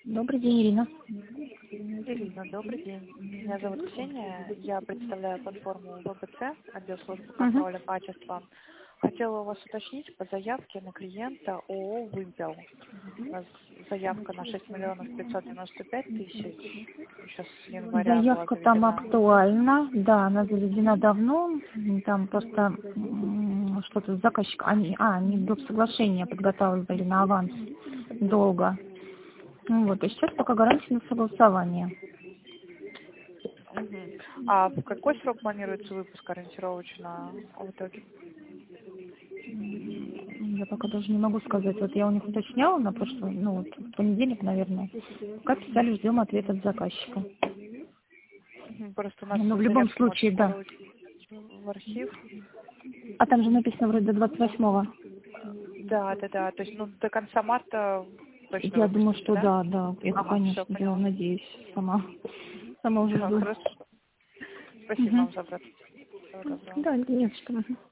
Добрый день, Ирина. Ирина, добрый день. Меня зовут Ксения. Я представляю платформу ВБЦ, отдел службы Угу. контроля качества. Хотела у вас уточнить по заявке на клиента ООО «Вымпел». У нас заявка на 6 миллионов 595 тысяч. Сейчас с января была Заявка там заведена. актуальна, да, она заведена давно, там просто что-то заказчик, они доп. Соглашения подготавливали на аванс долго. Ну вот, и сейчас пока гарантия на согласование. Мгм. А в какой срок планируется выпуск ориентировочно в итоге? Я пока даже не могу сказать. Вот я у них уточняла на прошлый, вот в понедельник, наверное. Пока писали, ждем ответ от заказчика. Просто у нас Но в любом заявку случае, можно да. получить в архив. А там же написано вроде до 28-го. Да. То есть, до конца марта точно Я думаю, выпустите, что да? да, это, Ага, все, конечно, я поняла. надеюсь, сама уже Да, жду. хорошо. Спасибо Угу. вам за обратную. Всего доброго. Да, нет, что.